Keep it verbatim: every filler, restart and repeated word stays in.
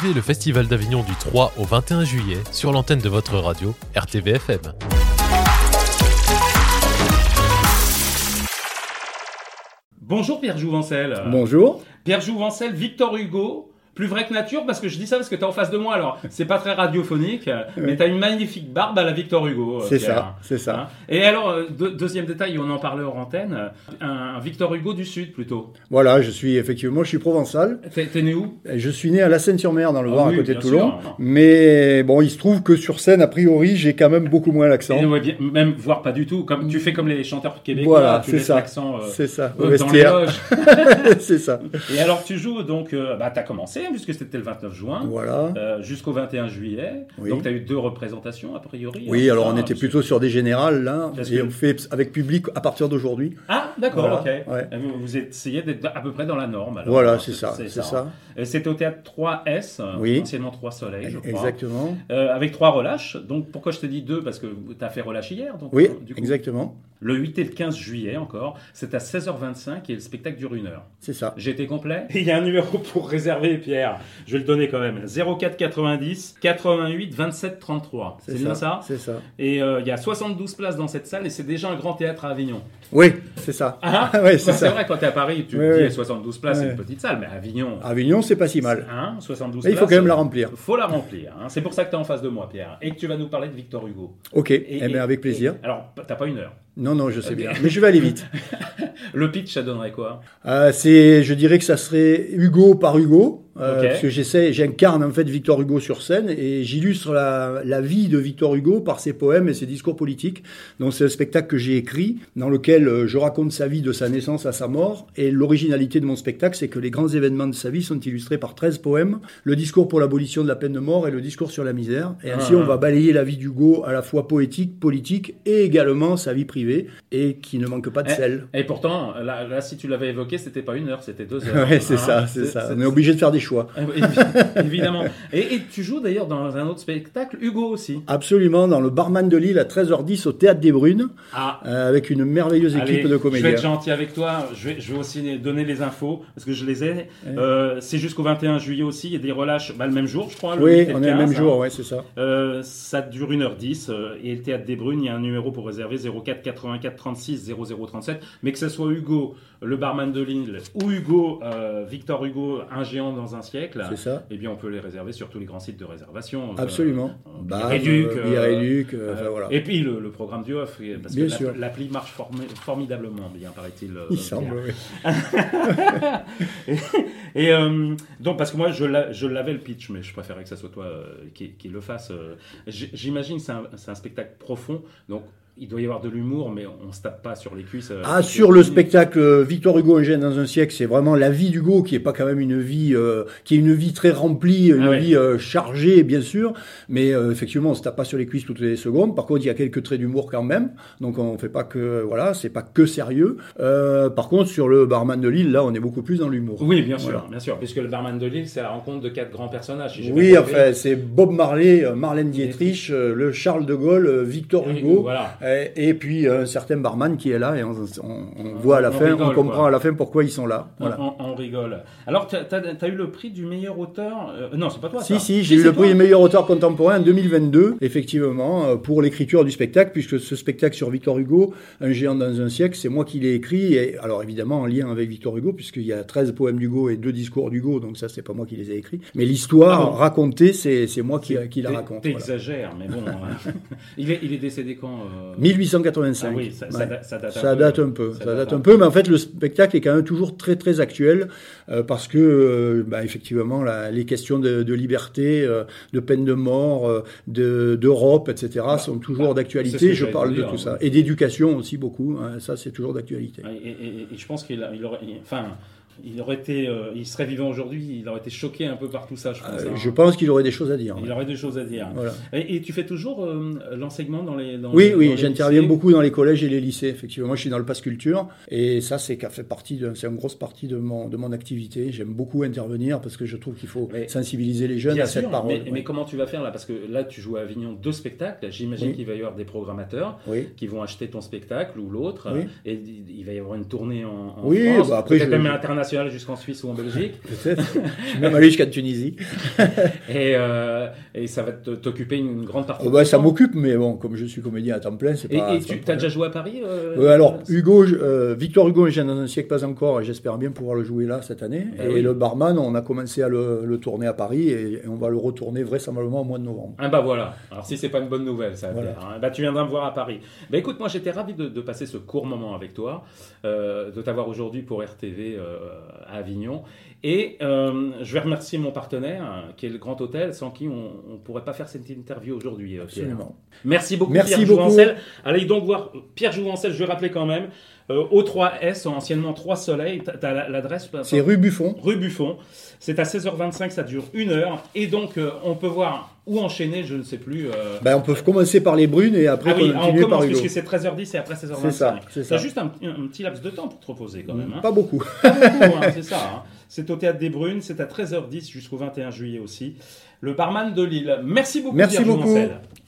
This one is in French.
Vivez le Festival d'Avignon du trois au vingt et un juillet sur l'antenne de votre radio R T V F M. Bonjour Pierre Jouvencel. Bonjour. Pierre Jouvencel, Victor Hugo, plus vrai que nature, parce que je dis ça parce que tu es en face de moi, alors c'est pas très radiophonique, oui. Mais tu as une magnifique barbe à la Victor Hugo. C'est Pierre. ça, c'est ça. Hein Et alors, de, deuxième détail, on en parlait hors antenne, un, un Victor Hugo du Sud plutôt. Voilà, je suis effectivement, je suis provençal. T'es, t'es né où? Je suis né à La Seine-sur-Mer, dans le Var, ah, oui, à côté de Toulon. Sûr. Mais bon, il se trouve que sur scène, a priori, j'ai quand même beaucoup moins l'accent. Et, ouais, bien, même, voire pas du tout. Comme tu fais comme les chanteurs québécois, voilà, tu c'est laisses ça. l'accent euh, c'est ça. Euh, dans les loges. C'est ça. Et alors, tu joues donc, euh, bah, tu as commencé, puisque c'était le vingt-neuf juin, voilà. euh, jusqu'au vingt et un juillet. Oui. Donc, tu as eu deux représentations, a priori. Oui, hein, alors ça, on était plutôt sur des générales, là. Et on fait avec public à partir d'aujourd'hui. Ah, d'accord, voilà. ok. Ouais. Vous, vous essayez d'être à peu près dans la norme. Alors, voilà, alors, c'est, c'est ça. C'est, c'est ça. ça. Et c'était au théâtre trois S, oui. anciennement trois Soleils, je crois. Exactement. Euh, avec trois relâches. Donc, pourquoi je te dis deux? Parce que tu as fait relâche hier. Donc, oui, du coup, exactement. Le huit et le quinze juillet encore, c'est à seize heures vingt-cinq et le spectacle dure une heure. C'est ça. J'ai été complet. Et il y a un numéro pour réserver, Pierre. Je vais le donner quand même. zéro quatre quatre-vingt-dix quatre-vingt-huit vingt-sept trente-trois. C'est, c'est bien ça, C'est ça. Et euh, il y a soixante-douze places dans cette salle et c'est déjà un grand théâtre à Avignon. Oui, c'est ça. Ah, ouais, c'est, bah, c'est vrai, quand tu es à Paris, tu oui, te dis oui. soixante-douze places, oui. c'est une petite salle, mais à Avignon... Avignon, c'est pas si mal. Hein, soixante-douze mais places, il faut quand même la remplir. Il faut la remplir. Hein. C'est pour ça que tu es en face de moi, Pierre. Et que tu vas nous parler de Victor Hugo. Ok, et, eh bien, avec plaisir. Et, alors, t'as pas une heure. Non, non, je sais okay. bien. Mais je vais aller vite. Le pitch, ça donnerait quoi? euh, c'est, Je dirais que ça serait Hugo par Hugo. Euh, okay. Parce que j'essaie, j'incarne en fait Victor Hugo sur scène et j'illustre la, la vie de Victor Hugo par ses poèmes et ses discours politiques. Donc c'est un spectacle que j'ai écrit dans lequel je raconte sa vie de sa naissance à sa mort. Et l'originalité de mon spectacle, c'est que les grands événements de sa vie sont illustrés par treize poèmes, le discours pour l'abolition de la peine de mort et le discours sur la misère. Et ainsi, ah, on va balayer la vie d'Hugo à la fois poétique, politique et également sa vie privée et qui ne manque pas de et, sel. Et pourtant, là, là, si tu l'avais évoqué, c'était pas une heure, c'était deux heures. Ouais, c'est hein, ça, c'est, c'est ça. C'est, on est obligé de faire des choix. Évidemment. Et, et tu joues d'ailleurs dans un autre spectacle, Hugo aussi. Absolument, dans le Barman de Lille à treize heures dix au Théâtre des Brunes, ah. euh, avec une merveilleuse équipe Allez, de comédiens. Je vais être gentil avec toi, je vais, je vais aussi donner les infos, parce que je les ai. Ouais. Euh, c'est jusqu'au vingt et un juillet aussi, il y a des relâches bah, le même jour, je crois. Le oui, on quinze, est le même hein. jour, ouais, c'est ça. Euh, ça dure une heure dix, euh, et le Théâtre des Brunes, il y a un numéro pour réserver zéro quatre quatre-vingt-quatre trente-six zéro zéro trente-sept, mais que ce soit Hugo, le Barman de Lille, ou Hugo, euh, Victor Hugo, un géant dans un siècle, c'est ça. Eh bien, on peut les réserver sur tous les grands sites de réservation. Absolument. Euh, bah, Réduc, euh, Réduc, euh, enfin, voilà. Et puis le, le programme du off, parce bien que sûr. La, l'appli marche form- formidablement bien, paraît-il. Euh, Il semble, oui. et et euh, donc, parce que moi, je, l'a, je l'avais le pitch, mais je préférais que ça soit toi euh, qui, qui le fasse. Euh, j'imagine que c'est un, c'est un spectacle profond, donc il doit y avoir de l'humour, mais on ne se tape pas sur les cuisses. Euh, ah, sur le spectacle Victor Hugo, un géant dans un siècle, c'est vraiment la vie d'Hugo, qui est pas quand même une vie, euh, qui est une vie très remplie, une ah ouais. vie euh, chargée, bien sûr, mais euh, effectivement, on se tape pas sur les cuisses toutes les secondes. Par contre, il y a quelques traits d'humour quand même, donc on fait pas que, voilà, c'est pas que sérieux. Euh, par contre, sur le Barman de Lille, là, on est beaucoup plus dans l'humour. Oui, bien sûr, voilà. bien sûr, puisque le Barman de Lille, c'est la rencontre de quatre grands personnages. Si oui, enfin, c'est Bob Marley, Marlène Dietrich, euh, le Charles de Gaulle, Victor Hugo, voilà. et, et puis un certain barman qui est là et on, on, on voit à la on fin, rigole, on comprend quoi. à la fin pourquoi ils sont là. Voilà. On, on, on rigole. Alors, tu as eu le prix du meilleur auteur euh, Non, c'est pas toi, Si, ça. si, j'ai si, eu le prix du meilleur auteur contemporain en deux mille vingt-deux, effectivement, pour l'écriture du spectacle, puisque ce spectacle sur Victor Hugo, un géant dans un siècle, c'est moi qui l'ai écrit, et alors évidemment en lien avec Victor Hugo, puisqu'il y a treize poèmes d'Hugo et deux discours d'Hugo, donc ça, c'est pas moi qui les ai écrits. Mais l'histoire ah bon. racontée, c'est, c'est moi qui, qui la raconte. T'exagères, voilà. Mais bon. hein. il, est, il est décédé quand euh... mille huit cent quatre-vingt-cinq. Ah oui, ça, ouais. ça, ça date, ça un, date peu, un peu. Ça, ça date, date un peu, mais en fait, le spectacle est quand même toujours très, très actuel, euh, parce que, euh, bah, effectivement, la, les questions de, de liberté, euh, de peine de mort, euh, de, d'Europe, et cetera, bah, sont toujours bah, d'actualité. Je parle dire, de tout ça. Et d'éducation aussi, beaucoup. Hein, ça, c'est toujours d'actualité. Et, et, et je pense qu'il il aurait... Il, enfin... Il aurait été, euh, il serait vivant aujourd'hui, il aurait été choqué un peu par tout ça, je pense. Euh, hein. Je pense qu'il aurait des choses à dire. Il ouais. aurait des choses à dire. Voilà. Et, et tu fais toujours euh, l'enseignement dans les. Dans oui, les, oui, dans j'interviens les beaucoup dans les collèges et les lycées. Effectivement, moi, je suis dans le pass culture et ça, c'est qu'a fait partie de, c'est une grosse partie de mon de mon activité. J'aime beaucoup intervenir parce que je trouve qu'il faut mais, sensibiliser les jeunes à sûr, cette parole. Mais, ouais. mais comment tu vas faire là? Parce que là, tu joues à Avignon deux spectacles. J'imagine oui. qu'il va y avoir des programmateurs oui. qui vont acheter ton spectacle ou l'autre. Oui. Et il va y avoir une tournée en, en oui, France, bah après, peut-être je, même internationale. international jusqu'en Suisse ou en Belgique. Peut-être. Je suis même allé jusqu'à Tunisie. et, euh, et ça va t'occuper une grande partie. Oh bah, ça m'occupe, mais bon, comme je suis comédien à temps plein, c'est pas. Et, et tu as déjà joué à Paris euh, euh, Alors, Hugo, euh, Victor Hugo, j'ai dans un siècle pas encore, et j'espère bien pouvoir le jouer là cette année. Ben et oui. le Barman, on a commencé à le, le tourner à Paris, et, et on va le retourner vraisemblablement au mois de novembre. Ah bah voilà. Alors si c'est pas une bonne nouvelle, ça va Voilà. faire, hein. Bah tu viendras me voir à Paris. Bah écoute, moi j'étais ravi de, de passer ce court moment avec toi, euh, de t'avoir aujourd'hui pour R T V euh, à Avignon. Et euh, je vais remercier mon partenaire, hein, qui est le Grand Hôtel, sans qui on ne pourrait pas faire cette interview aujourd'hui. euh, Pierre. Absolument. Merci beaucoup Merci Pierre beaucoup. Jouvencel. Allez donc voir Pierre Jouvencel, je vais rappeler quand même, euh, au trois S, anciennement trois Soleils. Tu as l'adresse? C'est rue Buffon. Rue Buffon. C'est à seize heures vingt-cinq, ça dure une heure. Et donc, euh, on peut voir où enchaîner, je ne sais plus. Euh... Ben, on peut commencer par les brunes et après Ah oui, on continuer par commence Hugo. puisque c'est treize heures dix et après seize heures vingt-cinq. C'est ça, c'est ça. T'as juste un, un petit laps de temps pour te reposer quand même. Hein. Pas beaucoup. Pas beaucoup, hein, c'est ça. Hein. C'est au Théâtre des Brunes, c'est à treize heures dix jusqu'au vingt et un juillet aussi. Le Barman de Lille. Merci beaucoup Merci Pierre beaucoup. Jouvencel.